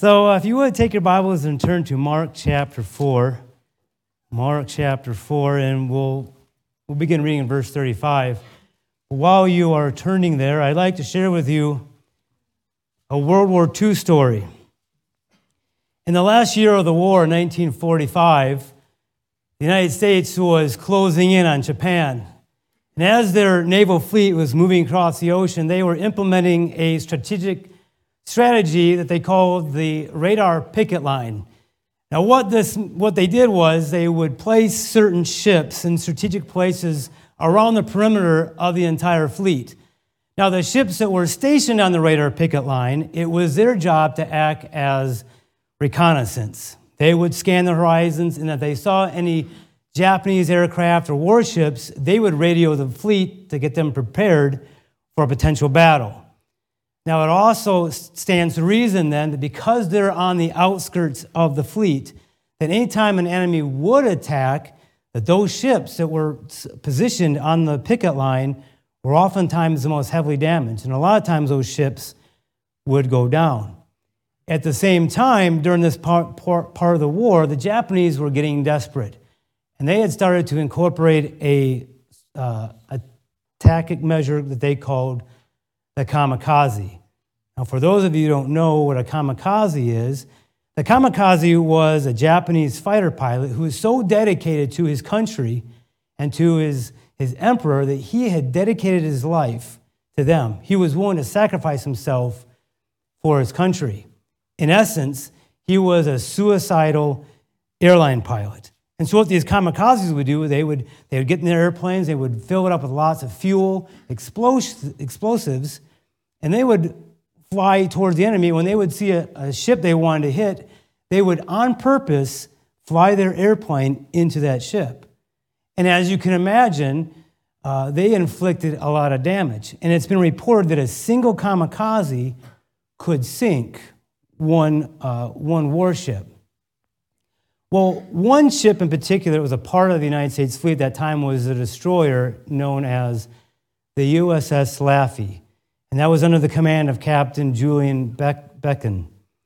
So if you would take your Bibles and turn to Mark chapter 4. Mark chapter 4, and we'll begin reading in verse 35. While you are turning there, I'd like to share with you a World War II story. In the last year of the war, 1945, the United States was closing in on Japan. And as their naval fleet was moving across the ocean, they were implementing a strategy that they called the radar picket line. Now, what they did was they would place certain ships in strategic places around the perimeter of the entire fleet. Now, the ships that were stationed on the radar picket line, it was their job to act as reconnaissance. They would scan the horizons, and if they saw any Japanese aircraft or warships, they would radio the fleet to get them prepared for a potential battle. Now, it also stands to reason then that because they're on the outskirts of the fleet, that anytime an enemy would attack, that those ships that were positioned on the picket line were oftentimes the most heavily damaged. And a lot of times those ships would go down. At the same time, during this part of the war, the Japanese were getting desperate. And they had started to incorporate a tactic measure that they called the kamikaze. Now, for those of you who don't know what a kamikaze is, the kamikaze was a Japanese fighter pilot who was so dedicated to his country and to his emperor that he had dedicated his life to them. He was willing to sacrifice himself for his country. In essence, he was a suicidal airline pilot. And so what these kamikazes would do, they would get in their airplanes, they would fill it up with lots of fuel, explosives, and they would fly towards the enemy. When they would see a ship they wanted to hit, they would on purpose fly their airplane into that ship. And as you can imagine, they inflicted a lot of damage. And it's been reported that a single kamikaze could sink one warship. Well, one ship in particular that was a part of the United States fleet at that time was a destroyer known as the USS Laffey. And that was under the command of Captain Julian Becken.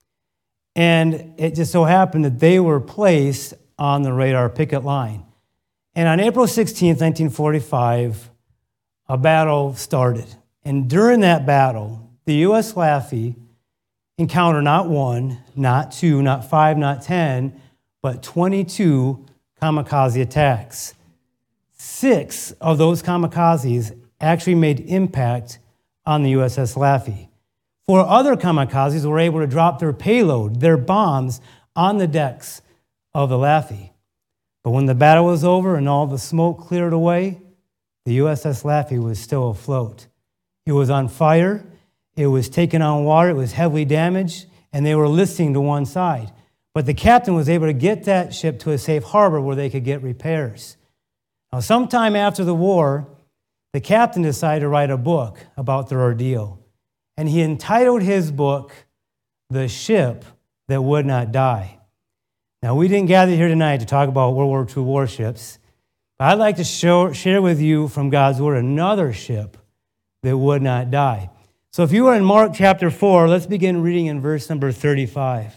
And it just so happened that they were placed on the radar picket line. And on April 16th, 1945, a battle started. And during that battle, the U.S. Laffey encountered not one, not two, not five, not 10, but 22 kamikaze attacks. 6 of those kamikazes actually made impact on the USS Laffey. 4 other kamikazes were able to drop their payload, their bombs, on the decks of the Laffey. But when the battle was over and all the smoke cleared away, the USS Laffey was still afloat. It was on fire, it was taking on water, it was heavily damaged, and they were listing to one side. But the captain was able to get that ship to a safe harbor where they could get repairs. Now, sometime after the war, the captain decided to write a book about their ordeal. And he entitled his book, The Ship That Would Not Die. Now, we didn't gather here tonight to talk about World War II warships, but I'd like to share with you from God's Word another ship that would not die. So if you are in Mark chapter 4, let's begin reading in verse number 35.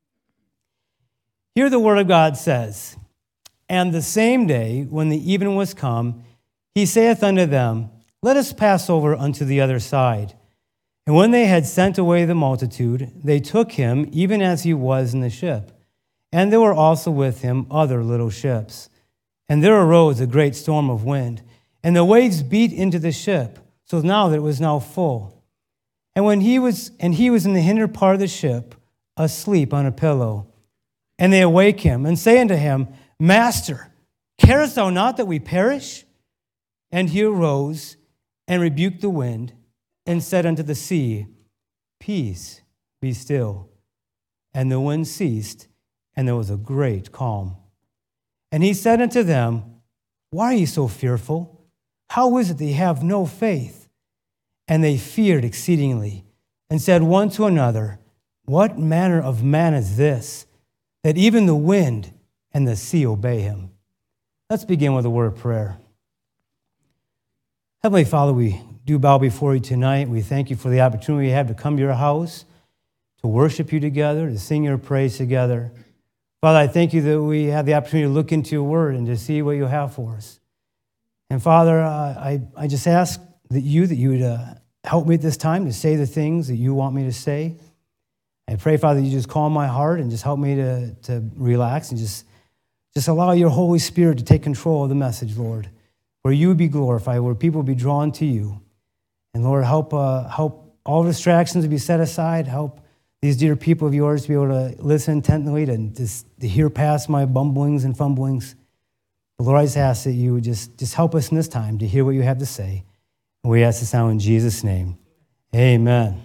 Here the Word of God says, "And the same day, when the even was come, he saith unto them, Let us pass over unto the other side. And when they had sent away the multitude, they took him even as he was in the ship. And there were also with him other little ships. And there arose a great storm of wind, and the waves beat into the ship, so now that it was now full. And he was in the hinder part of the ship, asleep on a pillow. And they awake him, and say unto him, Master, carest thou not that we perish? And he arose, and rebuked the wind, and said unto the sea, Peace, be still. And the wind ceased, and there was a great calm. And he said unto them, Why are ye so fearful? How is it that ye have no faith? And they feared exceedingly, and said one to another, What manner of man is this, that even the wind and the sea obey him? Let's begin with a word of prayer. Heavenly Father, we do bow before you tonight. We thank you for the opportunity we have to come to your house. to worship you together, to sing your praise together. Father, I thank you that we have the opportunity to look into your word and to see what you have for us. And Father, I just ask that you would help me at this time to say the things that you want me to say. I pray, Father, you just calm my heart and just help me to relax and just allow your Holy Spirit to take control of the message, Lord, where you would be glorified, where people would be drawn to you. And Lord, help all distractions to be set aside. Help these dear people of yours to be able to listen intently, to hear past my bumblings and fumblings. But Lord, I just ask that you would just help us in this time to hear what you have to say. And we ask this now in Jesus' name. Amen.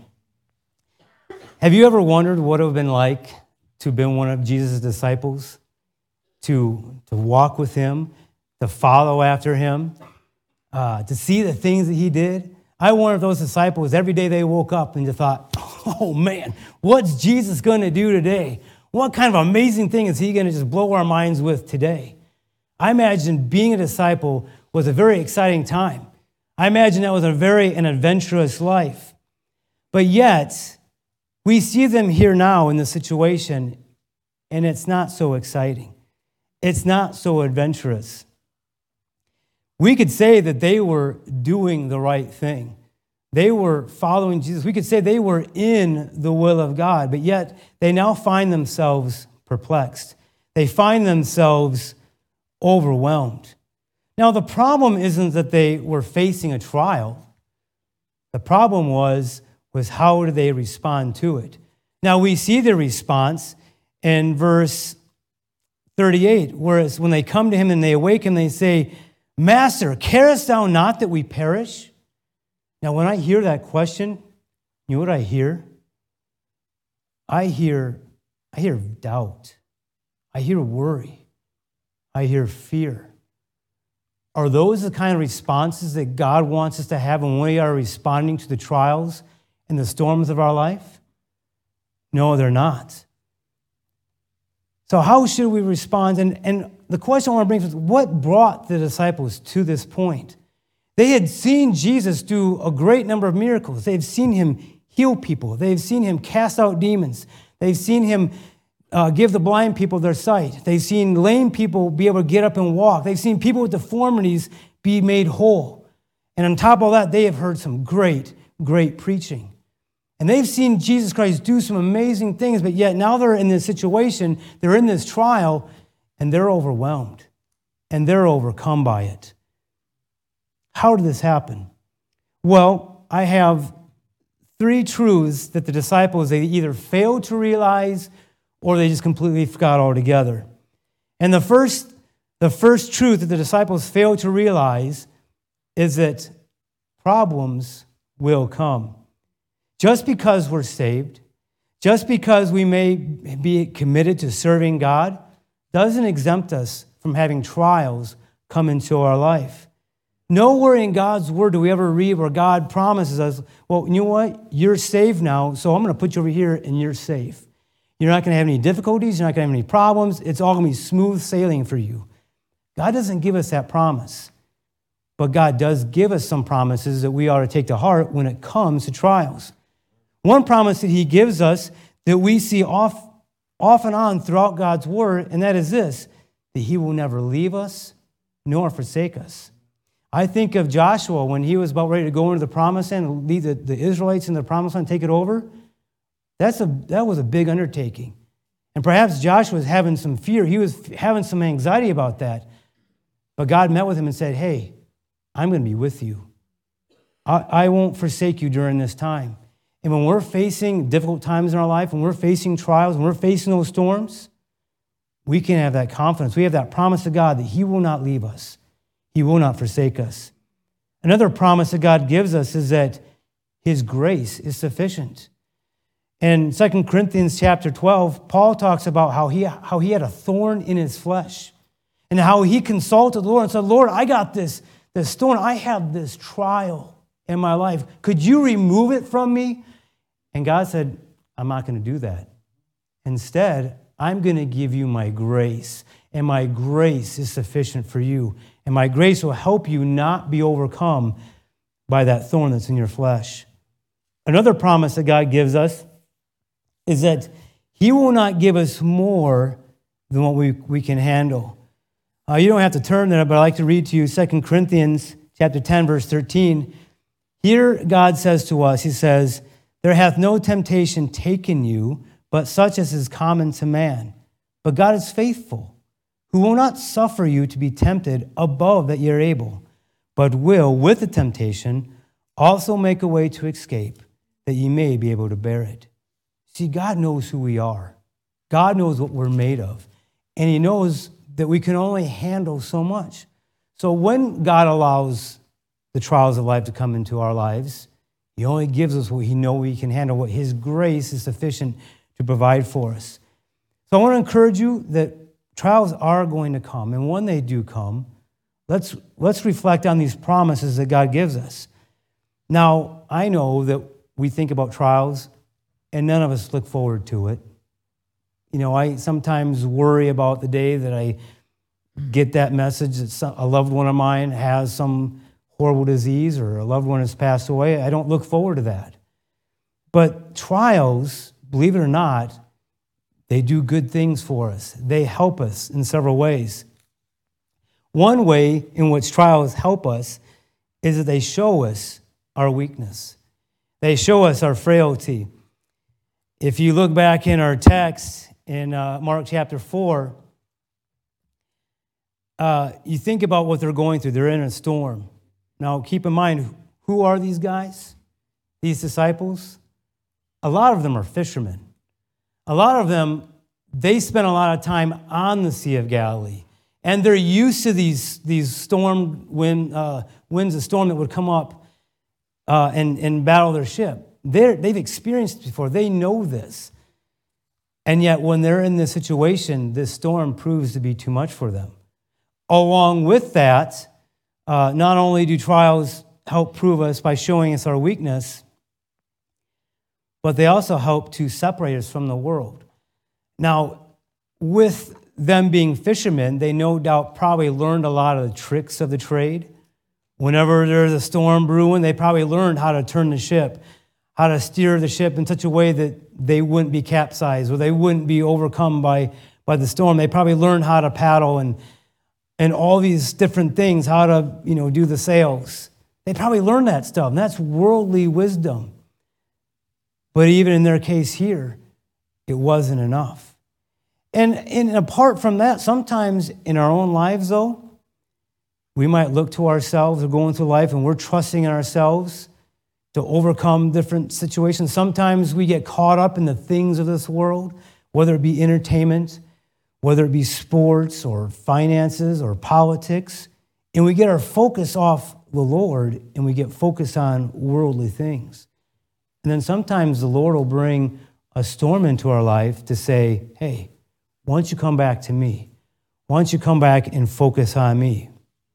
Have you ever wondered what it would have been like to have been one of Jesus' disciples, to walk with him, to follow after him, to see the things that he did? I wonder if those disciples, every day they woke up and just thought, oh man, what's Jesus going to do today? What kind of amazing thing is he going to just blow our minds with today? I imagine being a disciple was a very exciting time. I imagine that was an adventurous life. But yet, we see them here now in the situation, and it's not so exciting. It's not so adventurous. We could say that they were doing the right thing. They were following Jesus. We could say they were in the will of God, but yet they now find themselves perplexed. They find themselves overwhelmed. Now, the problem isn't that they were facing a trial. The problem was how did they respond to it? Now, we see the response in verse 38, whereas when they come to him and they awake him, they say, Master, carest thou not that we perish? Now, when I hear that question, you know what I hear? I hear doubt. I hear worry. I hear fear. Are those the kind of responses that God wants us to have when we are responding to the trials and the storms of our life? No, they're not. So how should we respond? And the question I want to bring is, what brought the disciples to this point? They had seen Jesus do a great number of miracles. They've seen him heal people. They've seen him cast out demons. They've seen him give the blind people their sight. They've seen lame people be able to get up and walk. They've seen people with deformities be made whole. And on top of all that, they have heard some great, great preaching. And they've seen Jesus Christ do some amazing things, but yet now they're in this situation, they're in this trial, and they're overwhelmed, and they're overcome by it. How did this happen? Well, I have three truths that the disciples, they either failed to realize or they just completely forgot altogether. And the first truth that the disciples failed to realize is that problems will come. Just because we're saved, just because we may be committed to serving God, doesn't exempt us from having trials come into our life. Nowhere in God's word do we ever read where God promises us, well, you know what? You're saved now, so I'm going to put you over here and you're safe. You're not going to have any difficulties. You're not going to have any problems. It's all going to be smooth sailing for you. God doesn't give us that promise. But God does give us some promises that we ought to take to heart when it comes to trials. One promise that he gives us that we see off and on throughout God's word, and that is this, that he will never leave us nor forsake us. I think of Joshua when he was about ready to go into the promised land and lead the Israelites in the promised land and take it over. That was a big undertaking. And perhaps Joshua was having some fear. He was having some anxiety about that. But God met with him and said, hey, I'm going to be with you. I won't forsake you during this time. And when we're facing difficult times in our life, when we're facing trials, when we're facing those storms, we can have that confidence. We have that promise of God that he will not leave us. He will not forsake us. Another promise that God gives us is that his grace is sufficient. In 2 Corinthians chapter 12, Paul talks about how he had a thorn in his flesh and how he consulted the Lord and said, Lord, I got this thorn. I have this trial in my life. Could you remove it from me? And God said, I'm not going to do that. Instead, I'm going to give you my grace, and my grace is sufficient for you. And my grace will help you not be overcome by that thorn that's in your flesh. Another promise that God gives us is that he will not give us more than what we can handle. You don't have to turn there, but I'd like to read to you 2 Corinthians chapter 10, verse 13. Here God says to us, he says, there hath no temptation taken you, but such as is common to man. But God is faithful, who will not suffer you to be tempted above that ye are able, but will, with the temptation, also make a way to escape, that ye may be able to bear it. See, God knows who we are. God knows what we're made of. And he knows that we can only handle so much. So when God allows the trials of life to come into our lives, he only gives us what he knows we can handle, what his grace is sufficient to provide for us. So I want to encourage you that trials are going to come. And when they do come, let's reflect on these promises that God gives us. Now, I know that we think about trials, and none of us look forward to it. You know, I sometimes worry about the day that I get that message that a loved one of mine has some horrible disease or a loved one has passed away. I don't look forward to that. But trials, believe it or not, they do good things for us. They help us in several ways. One way in which trials help us is that they show us our weakness. They show us our frailty. If you look back in our text in Mark chapter 4, you think about what they're going through. They're in a storm. Now, keep in mind, who are these guys? These disciples? A lot of them are fishermen. A lot of them, they spent a lot of time on the Sea of Galilee. And they're used to these storm winds of storm that would come up and battle their ship. They've experienced it before. They know this. And yet when they're in this situation, this storm proves to be too much for them. Along with that, not only do trials help prove us by showing us our weakness, but they also help to separate us from the world. Now, with them being fishermen, they no doubt probably learned a lot of the tricks of the trade. Whenever there's a storm brewing, they probably learned how to turn the ship, how to steer the ship in such a way that they wouldn't be capsized or they wouldn't be overcome by the storm. They probably learned how to paddle and all these different things, how to, do the sails. They probably learned that stuff, and that's worldly wisdom. But even in their case here, it wasn't enough. And apart from that, sometimes in our own lives, though, we might look to ourselves, we're going through life, and we're trusting in ourselves to overcome different situations. Sometimes we get caught up in the things of this world, whether it be entertainment, whether it be sports or finances or politics, and we get our focus off the Lord and we get focused on worldly things. And then sometimes the Lord will bring a storm into our life to say, hey, why don't you come back to me? Why don't you come back and focus on me?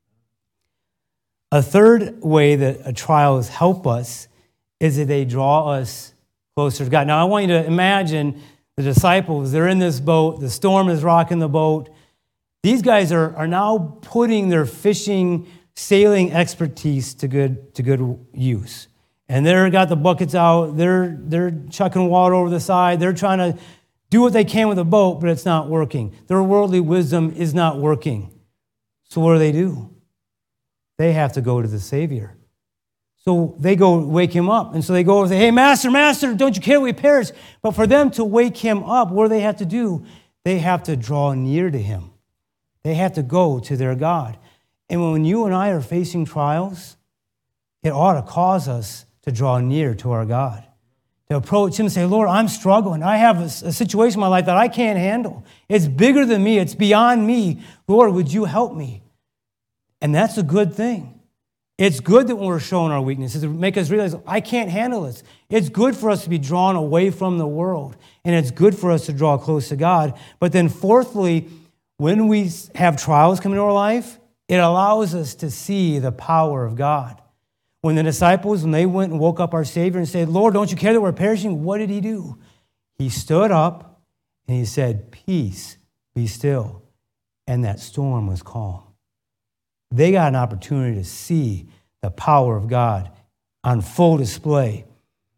A third way that trials help us is that they draw us closer to God. Now, I want you to imagine the disciples, they're in this boat, the storm is rocking the boat. These guys are now putting their fishing, sailing expertise to good use. And they've got the buckets out, they're chucking water over the side, they're trying to do what they can with the boat, but it's not working. Their worldly wisdom is not working. So what do? They have to go to the Savior. So they go wake him up. And so they go and say, hey, Master, don't you care we perish? But for them to wake him up, what do they have to do? They have to draw near to him. They have to go to their God. And when you and I are facing trials, it ought to cause us to draw near to our God, to approach him and say, Lord, I'm struggling. I have a situation in my life that I can't handle. It's bigger than me. It's beyond me. Lord, would you help me? And that's a good thing. It's good that when we're showing our weaknesses, to make us realize, I can't handle this. It's good for us to be drawn away from the world, and it's good for us to draw close to God. But then fourthly, when we have trials come into our life, it allows us to see the power of God. When the disciples, when they went and woke up our Savior and said, Lord, don't you care that we're perishing? What did he do? He stood up and he said, peace, be still. And that storm was calm. They got an opportunity to see the power of God on full display.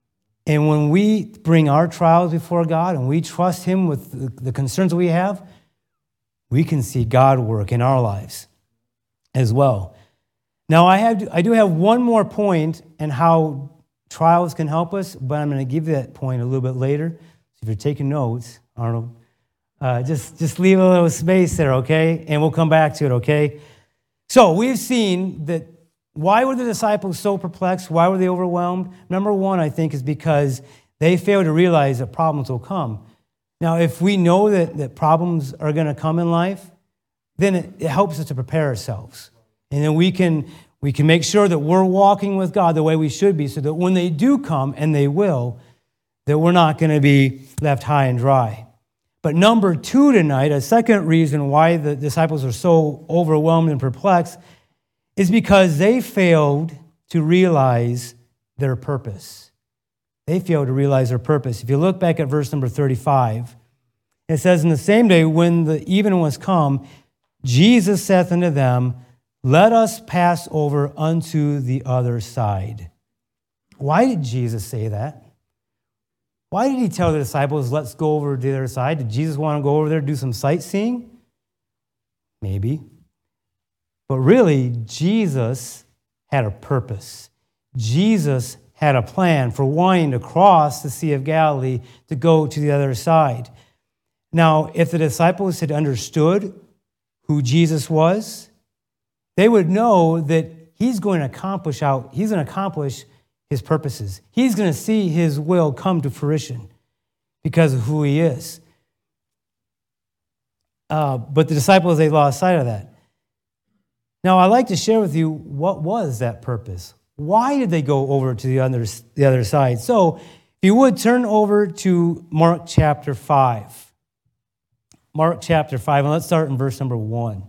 And when we bring our trials before God and we trust Him with the concerns we have, we can see God work in our lives as well. Now, I do have one more point in how trials can help us, but I'm going to give you that point a little bit later. So if you're taking notes, Arnold, just leave a little space there, okay? And we'll come back to it, okay? So we've seen that. Why were the disciples so perplexed? Why were they overwhelmed? Number one, I think, is because they failed to realize that problems will come. Now, if we know that problems are going to come in life, then it helps us to prepare ourselves. And then we can make sure that we're walking with God the way we should be, so that when they do come, and they will, that we're not going to be left high and dry. But number two tonight, a second reason why the disciples are so overwhelmed and perplexed, is because they failed to realize their purpose. They failed to realize their purpose. If you look back at verse number 35, it says, "In the same day when the even was come, Jesus saith unto them, Let us pass over unto the other side." Why did Jesus say that? Why did He tell the disciples, let's go over to the other side? Did Jesus want to go over there and do some sightseeing? Maybe. But really, Jesus had a purpose. Jesus had a plan for wanting to cross the Sea of Galilee to go to the other side. Now, if the disciples had understood who Jesus was, they would know that He's going to accomplish His purposes. He's going to see His will come to fruition because of who He is. But the disciples, they lost sight of that. Now, I'd like to share with you what was that purpose. Why did they go over to the other side? So, if you would, turn over to Mark chapter 5. Mark chapter 5, and let's start in verse number 1.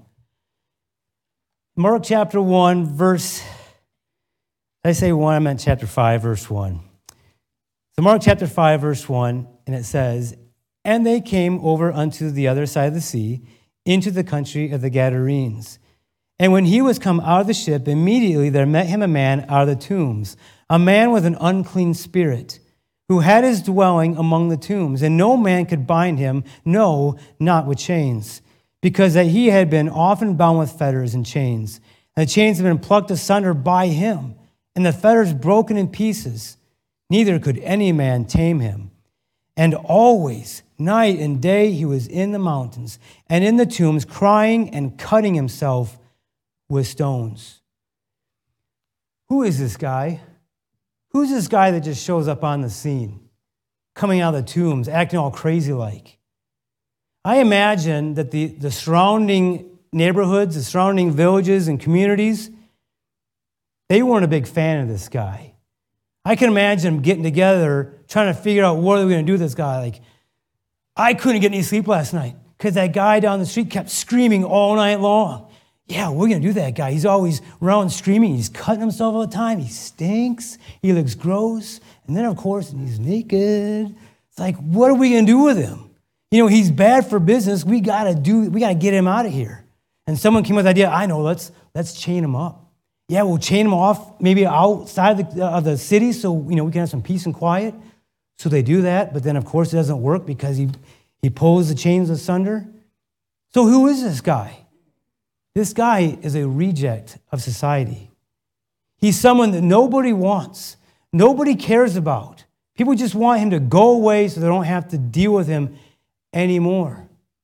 Mark chapter 1, verse... Did I say 1? I meant chapter 5, verse 1. So Mark chapter 5, verse 1, and it says, "And they came over unto the other side of the sea, into the country of the Gadarenes. And when he was come out of the ship, immediately there met him a man out of the tombs, a man with an unclean spirit, who had his dwelling among the tombs. And no man could bind him, no, not with chains, because that he had been often bound with fetters and chains. And the chains had been plucked asunder by him, and the fetters broken in pieces. Neither could any man tame him. And always, night and day, he was in the mountains and in the tombs, crying and cutting himself with stones." Who is this guy? Who's this guy that just shows up on the scene, coming out of the tombs, acting all crazy like? I imagine that the surrounding neighborhoods, the surrounding villages and communities, they weren't a big fan of this guy. I can imagine them getting together, trying to figure out what are we going to do with this guy. Like, I couldn't get any sleep last night because that guy down the street kept screaming all night long. Yeah, we're going to do that guy. He's always around screaming. He's cutting himself all the time. He stinks. He looks gross. And then, of course, he's naked. It's like, what are we going to do with him? You know, he's bad for business. We got to get him out of here. And someone came with the idea, I know, let's chain him up. Yeah, we'll chain him off maybe outside of the city so, we can have some peace and quiet. So they do that. But then, of course, it doesn't work because he pulls the chains asunder. So who is this guy? This guy is a reject of society. He's someone that nobody wants, nobody cares about. People just want him to go away so they don't have to deal with him anymore.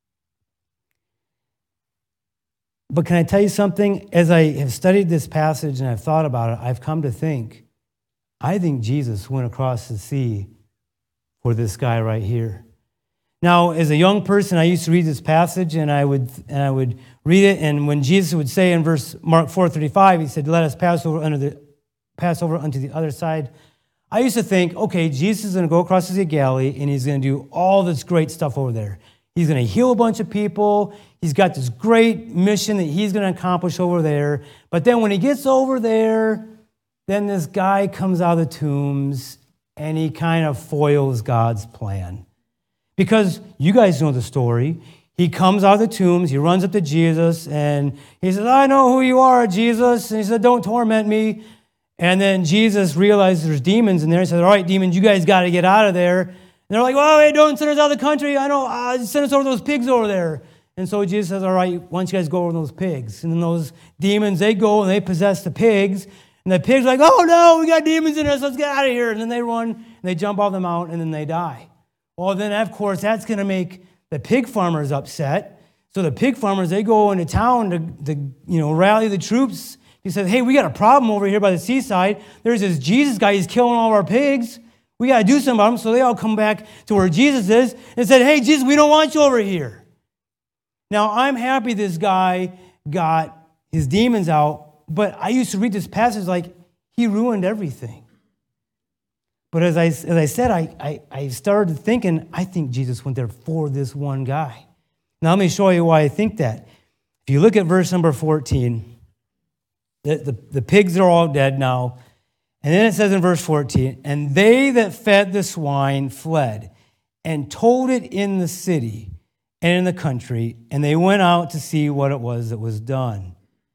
But can I tell you something? As I have studied this passage and I've thought about it, I've come to think, I think Jesus went across the sea for this guy right here. Now, as a young person, I used to read this passage, and I would read it, and when Jesus would say in Mark 4:35, he said, "Let us pass over unto the other side." I used to think, okay, Jesus is going to go across the Sea of Galilee, and he's going to do all this great stuff over there. He's going to heal a bunch of people. He's got this great mission that he's going to accomplish over there. But then when he gets over there, then this guy comes out of the tombs, and he kind of foils God's plan. Because you guys know the story. He comes out of the tombs, he runs up to Jesus, and he says, "I know who you are, Jesus." And he said, "Don't torment me." And then Jesus realized there's demons in there. He said, all right, demons, you guys got to get out of there. And they're like, well, hey, don't send us out of the country. I know, send us over those pigs over there. And so Jesus says, all right, why don't you guys go over those pigs? And then those demons, they go and they possess the pigs. And the pigs are like, oh, no, we got demons in us. Let's get out of here. And then they run and they jump off the mountain and then they die. Well, then, of course, that's going to make the pig farmers upset. So the pig farmers, they go into town to rally the troops. He says, hey, we got a problem over here by the seaside. There's this Jesus guy. He's killing all of our pigs. We got to do something about him. So they all come back to where Jesus is and said, hey, Jesus, we don't want you over here. Now, I'm happy this guy got his demons out, but I used to read this passage like he ruined everything. But as I said, I started thinking, I think Jesus went there for this one guy. Now, let me show you why I think that. If you look at verse number 14, the pigs are all dead now. And then it says in verse 14, and they that fed the swine fled and told it in the city and in the country, and they went out to see what it was that was done.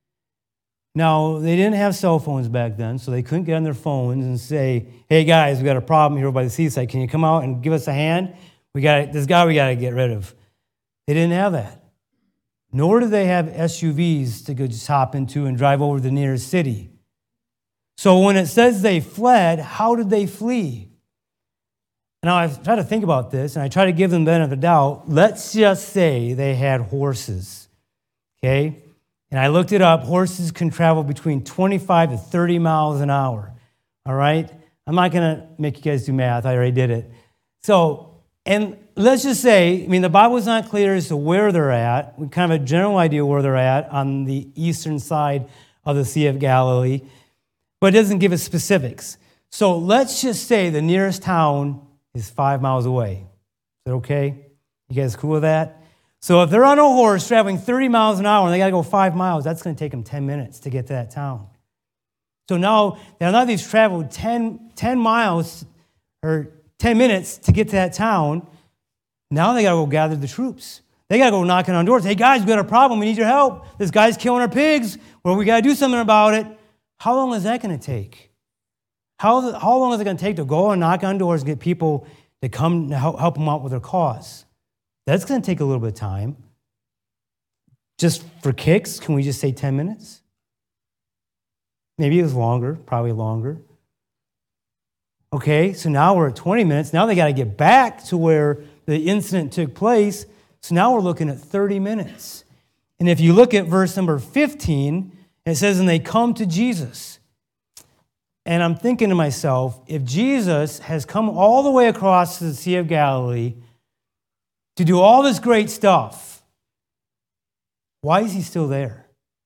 Now, they didn't have cell phones back then, so they couldn't get on their phones and say, hey, guys, we got a problem here by the seaside. Can you come out and give us a hand? This guy we got to get rid of. They didn't have that. Nor did they have SUVs to go just hop into and drive over to the nearest city. So when it says they fled, how did they flee? Now, I've tried to think about this, and I try to give them the benefit of the doubt. Let's just say they had horses, okay? And I looked it up. Horses can travel between 25 to 30 miles an hour, all right? I'm not going to make you guys do math. I already did it. So, and let's just say, the Bible is not clear as to where they're at. We kind of have a general idea where they're at on the eastern side of the Sea of Galilee, but it doesn't give us specifics. So let's just say the nearest town is 5 miles away. Is that okay? You guys cool with that? So if they're on a horse traveling 30 miles an hour and they got to go 5 miles, that's going to take them 10 minutes to get to that town. So now they've traveled 10 miles or 10 minutes to get to that town. Now they got to go gather the troops. They got to go knocking on doors. Hey, guys, we got a problem. We need your help. This guy's killing our pigs. Well, we got to do something about it. How long is that going to take? How long is it going to take to go and knock on doors and get people to come to help them out with their cause? That's going to take a little bit of time. Just for kicks, can we just say 10 minutes? Maybe it was longer, probably longer. Okay, so now we're at 20 minutes. Now they got to get back to where the incident took place. So now we're looking at 30 minutes. And if you look at verse number 15, it says, and they come to Jesus. And I'm thinking to myself, if Jesus has come all the way across to the Sea of Galilee to do all this great stuff, why is he still there?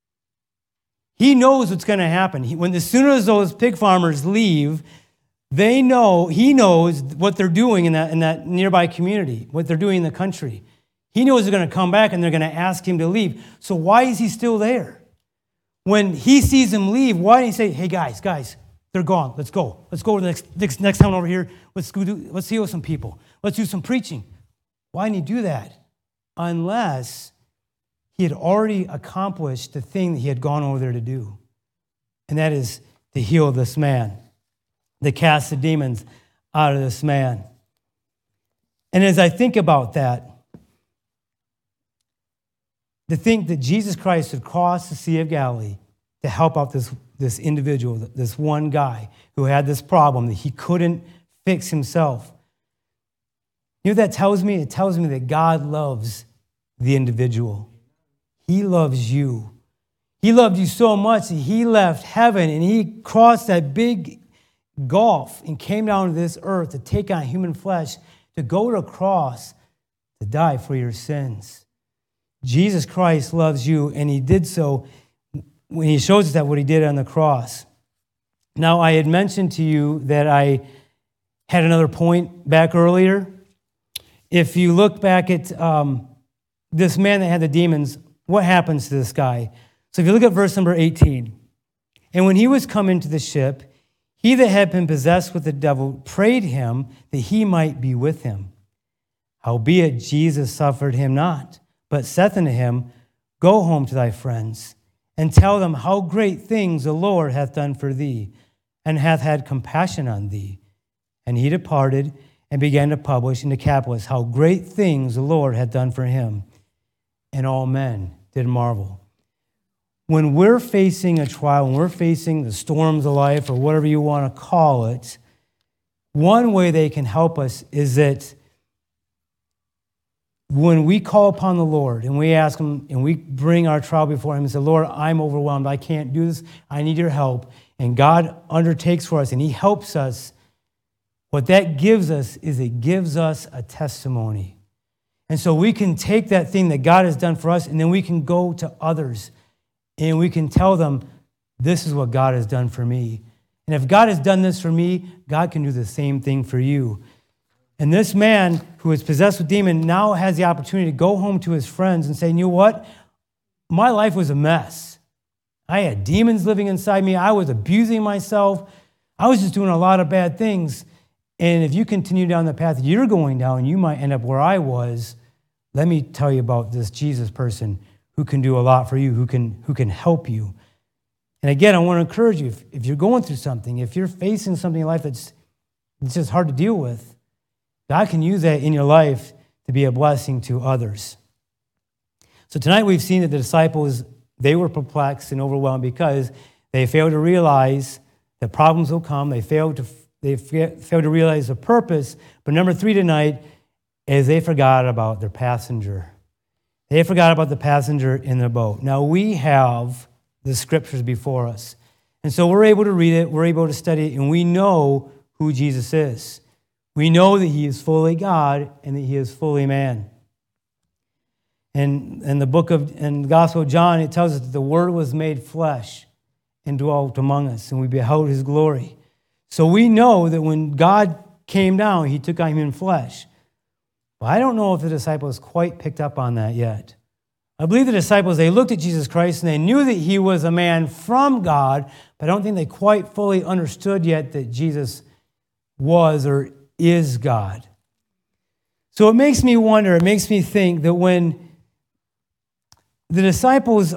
He knows what's going to happen. As soon as those pig farmers leave, he knows what they're doing in that nearby community, what they're doing in the country. He knows they're going to come back and they're going to ask him to leave. So why is he still there? When he sees them leave, why didn't he say, hey, guys, they're gone. Let's go. Let's go to the next town over here. Let's heal some people. Let's do some preaching. Why didn't he do that? Unless he had already accomplished the thing that he had gone over there to do. And that is to heal this man, to cast the demons out of this man. And as I think about that, to think that Jesus Christ had crossed the Sea of Galilee to help out this individual, this one guy who had this problem that he couldn't fix himself. You know what that tells me? It tells me that God loves the individual. He loves you. He loved you so much that he left heaven and he crossed that big gulf and came down to this earth to take on human flesh, to go to a cross, to die for your sins. Jesus Christ loves you, and he did so when he shows us that what he did on the cross. Now, I had mentioned to you that I had another point back earlier. If you look back at this man that had the demons, what happens to this guy? So if you look at verse number 18, and when he was come into the ship, he that had been possessed with the devil prayed him that he might be with him. Howbeit Jesus suffered him not, but saith unto him, Go home to thy friends, and tell them how great things the Lord hath done for thee, and hath had compassion on thee. And he departed and began to publish in Decapolis how great things the Lord had done for him. And all men did marvel. When we're facing a trial, when we're facing the storms of life, or whatever you want to call it, one way they can help us is that when we call upon the Lord and we ask him and we bring our trial before him and say, Lord, I'm overwhelmed. I can't do this. I need your help. And God undertakes for us and he helps us. What that gives us is it gives us a testimony. And so we can take that thing that God has done for us and then we can go to others and we can tell them, this is what God has done for me. And if God has done this for me, God can do the same thing for you. And this man who is possessed with demon now has the opportunity to go home to his friends and say, you know what? My life was a mess. I had demons living inside me. I was abusing myself. I was just doing a lot of bad things. And if you continue down the path you're going down, you might end up where I was. Let me tell you about this Jesus person who can do a lot for you, who can help you. And again, I want to encourage you, if you're going through something, if you're facing something in life that's just hard to deal with, God can use that in your life to be a blessing to others. So tonight we've seen that the disciples, they were perplexed and overwhelmed because they failed to realize that problems will come. They failed to realize the purpose. But number 3 tonight is they forgot about their passenger. They forgot about the passenger in the boat. Now we have the scriptures before us. And so we're able to read it, we're able to study it, and we know who Jesus is. We know that he is fully God and that he is fully man. And in the Gospel of John, it tells us that the Word was made flesh and dwelt among us, and we beheld his glory. So we know that when God came down, he took on human flesh. But I don't know if the disciples quite picked up on that yet. I believe the disciples, they looked at Jesus Christ and they knew that he was a man from God, but I don't think they quite fully understood yet that Jesus was or is God. So it makes me wonder, it makes me think that when the disciples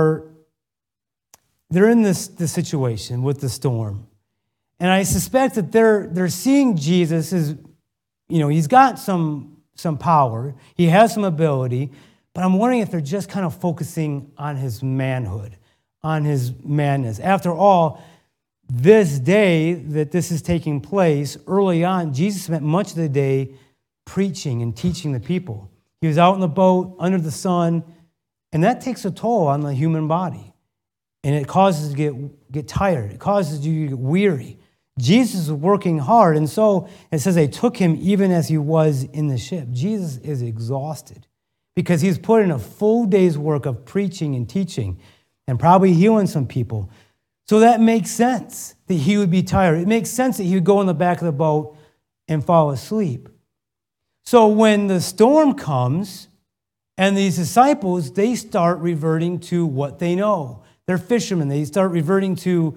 they're in this situation with the storm, and I suspect that they're seeing Jesus as, he's got some power, he has some ability, but I'm wondering if they're just kind of focusing on his manhood, on his madness. After all, this day that this is taking place, early on, Jesus spent much of the day preaching and teaching the people. He was out in the boat, under the sun, and that takes a toll on the human body. And it causes you to get tired. It causes you to get weary. Jesus was working hard, and so it says they took him even as he was in the ship. Jesus is exhausted because he's put in a full day's work of preaching and teaching and probably healing some people. So that makes sense that he would be tired. It makes sense that he would go in the back of the boat and fall asleep. So when the storm comes and these disciples, they start reverting to what they know. They're fishermen. They start reverting to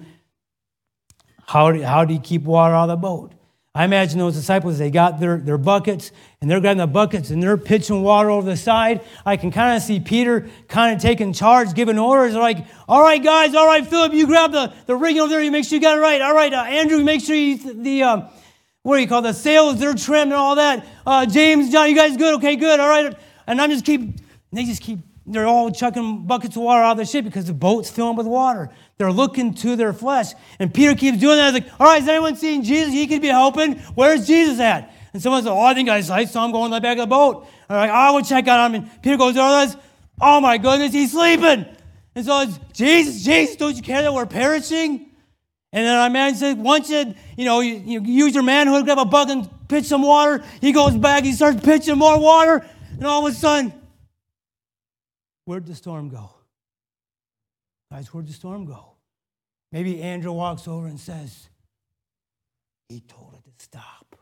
how do you keep water out of the boat? I imagine those disciples, they got their buckets, and they're grabbing the buckets, and they're pitching water over the side. I can kind of see Peter kind of taking charge, giving orders. They're like, all right, guys, all right, Philip, you grab the rigging over there, you make sure you got it right. All right, Andrew, make sure the sails, they're trimmed and all that. James, John, you guys good? Okay, good, all right. And they're all chucking buckets of water out of the ship because the boat's filling with water. They're looking to their flesh. And Peter keeps doing that. He's like, all right, is anyone seeing Jesus? He could be helping. Where's Jesus at? And someone says, I think I saw him going in the back of the boat. I'm like, I will check on him. And Peter goes, oh my goodness, he's sleeping. And so it's, Jesus, don't you care that we're perishing? And then I imagine once you use your manhood, grab a bucket and pitch some water, he goes back, he starts pitching more water, and all of a sudden, where'd the storm go? Guys, where'd the storm go? Maybe Andrew walks over and says, he told it to stop.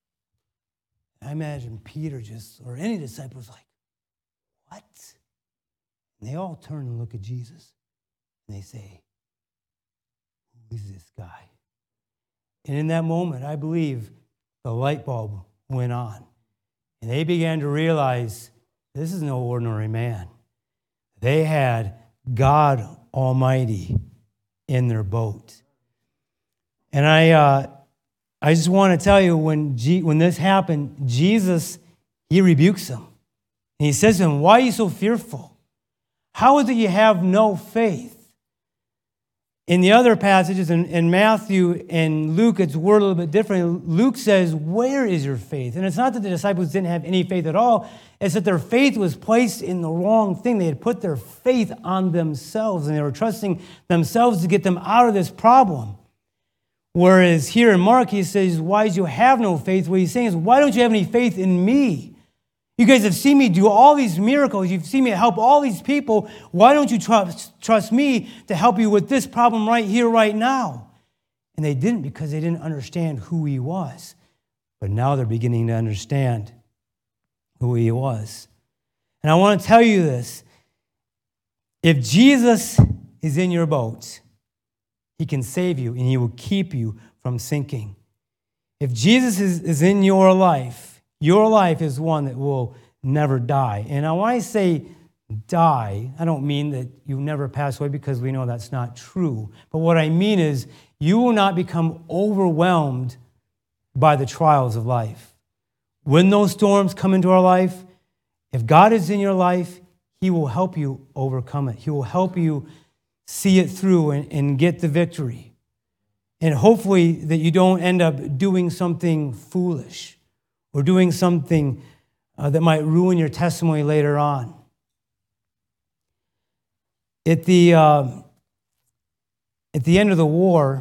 I imagine Peter or any disciples like, what? And they all turn and look at Jesus. And they say, who is this guy? And in that moment, I believe the light bulb went on. And they began to realize this is no ordinary man. They had God Almighty in their boat. And I just want to tell you, when this happened, Jesus, he rebukes him. And he says to him, why are you so fearful? How is it you have no faith? In the other passages, in Matthew and Luke, it's worded a little bit different. Luke says, where is your faith? And it's not that the disciples didn't have any faith at all. It's that their faith was placed in the wrong thing. They had put their faith on themselves, and they were trusting themselves to get them out of this problem. Whereas here in Mark, he says, why do you have no faith? What he's saying is, why don't you have any faith in me? You guys have seen me do all these miracles. You've seen me help all these people. Why don't you trust me to help you with this problem right here, right now? And they didn't, because they didn't understand who he was. But now they're beginning to understand who he was. And I want to tell you this. If Jesus is in your boat, he can save you and he will keep you from sinking. If Jesus is in your life is one that will never die. And when I say die, I don't mean that you never pass away, because we know that's not true. But what I mean is you will not become overwhelmed by the trials of life. When those storms come into our life, if God is in your life, he will help you overcome it. He will help you see it through and get the victory. And hopefully that you don't end up doing something foolish or doing something that might ruin your testimony later on. At the end of the war,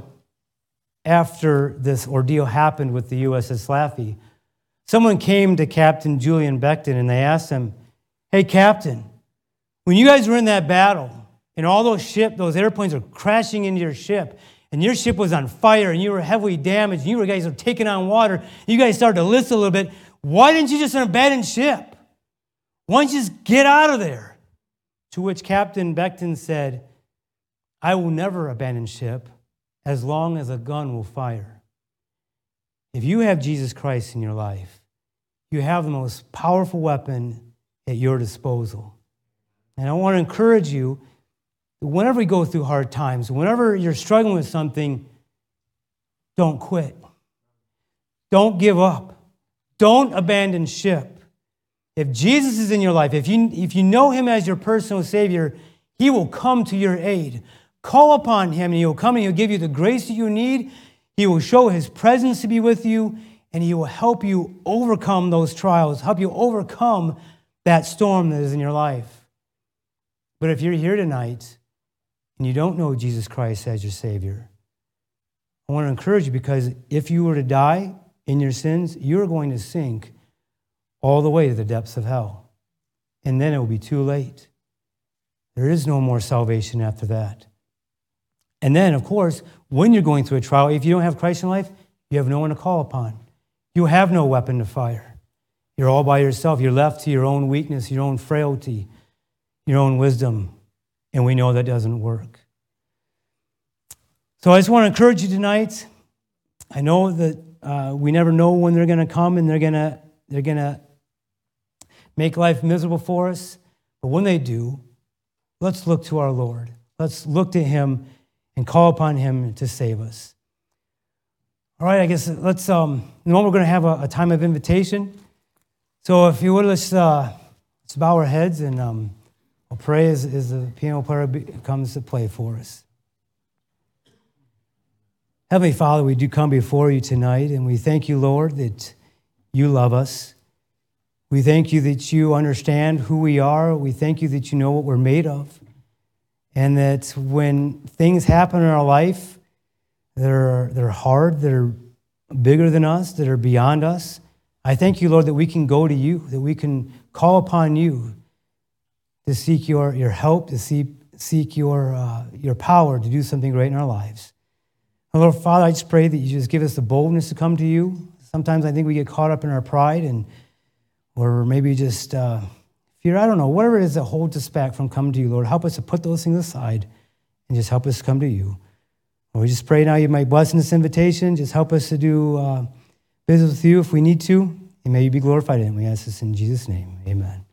after this ordeal happened with the USS Laffey, someone came to Captain Julian Beckton and they asked him, hey, Captain, when you guys were in that battle and all those airplanes were crashing into your ship, and your ship was on fire, and you were heavily damaged, and you guys were taking on water, you guys started to list a little bit, why didn't you just abandon ship? Why don't you just get out of there? To which Captain Beckton said, I will never abandon ship as long as a gun will fire. If you have Jesus Christ in your life, you have the most powerful weapon at your disposal. And I want to encourage you, whenever we go through hard times, whenever you're struggling with something, don't quit. Don't give up. Don't abandon ship. If Jesus is in your life, if you know him as your personal Savior, he will come to your aid. Call upon him, and he will come and he'll give you the grace that you need. He will show his presence to be with you, and he will help you overcome those trials, help you overcome that storm that is in your life. But if you're here tonight and you don't know Jesus Christ as your Savior, I want to encourage you, because if you were to die in your sins, you're going to sink all the way to the depths of hell. And then it will be too late. There is no more salvation after that. And then, of course, when you're going through a trial, if you don't have Christ in life, you have no one to call upon. You have no weapon to fire. You're all by yourself. You're left to your own weakness, your own frailty, your own wisdom. And we know that doesn't work. So I just want to encourage you tonight. I know that we never know when they're going to come and they're going to make life miserable for us. But when they do, let's look to our Lord. Let's look to him and call upon him to save us. All right, I guess let's, in a moment we're going to have a time of invitation. So if you would, let's bow our heads and I'll pray as the piano player comes to play for us. Heavenly Father, we do come before you tonight, and we thank you, Lord, that you love us. We thank you that you understand who we are. We thank you that you know what we're made of. And that when things happen in our life that are hard, that are bigger than us, that are beyond us, I thank you, Lord, that we can go to you, that we can call upon you to seek your help, to seek your power to do something great in our lives. And Lord, Father, I just pray that you just give us the boldness to come to you. Sometimes I think we get caught up in our pride or maybe just fear, I don't know, whatever it is that holds us back from coming to you, Lord. Help us to put those things aside and just help us come to you. And we just pray now you might bless in this invitation. Just help us to do business with you if we need to. And may you be glorified in it. We ask this in Jesus' name. Amen.